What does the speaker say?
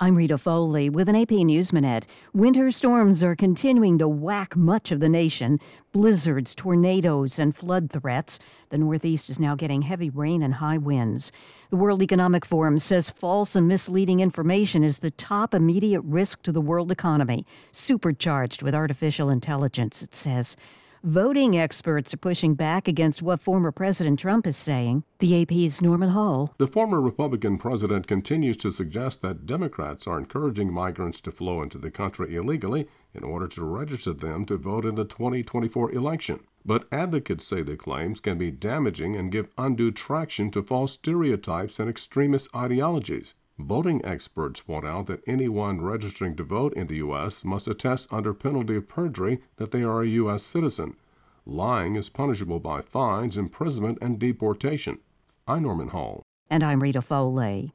I'm Rita Foley with an AP News Minute. Winter storms are continuing to whack much of the nation. Blizzards, tornadoes, and flood threats. The Northeast is now getting heavy rain and high winds. The World Economic Forum says false and misleading information is the top immediate risk to the world economy, supercharged with artificial intelligence, it says. Voting experts are pushing back against what former President Trump is saying. The AP's Norman Hall. The former Republican president continues to suggest that Democrats are encouraging migrants to flow into the country illegally in order to register them to vote in the 2024 election. But advocates say the claims can be damaging and give undue traction to false stereotypes and extremist ideologies. Voting experts point out that anyone registering to vote in the U.S. must attest under penalty of perjury that they are a U.S. citizen. Lying is punishable by fines, imprisonment, and deportation. I'm Norman Hall. And I'm Rita Foley.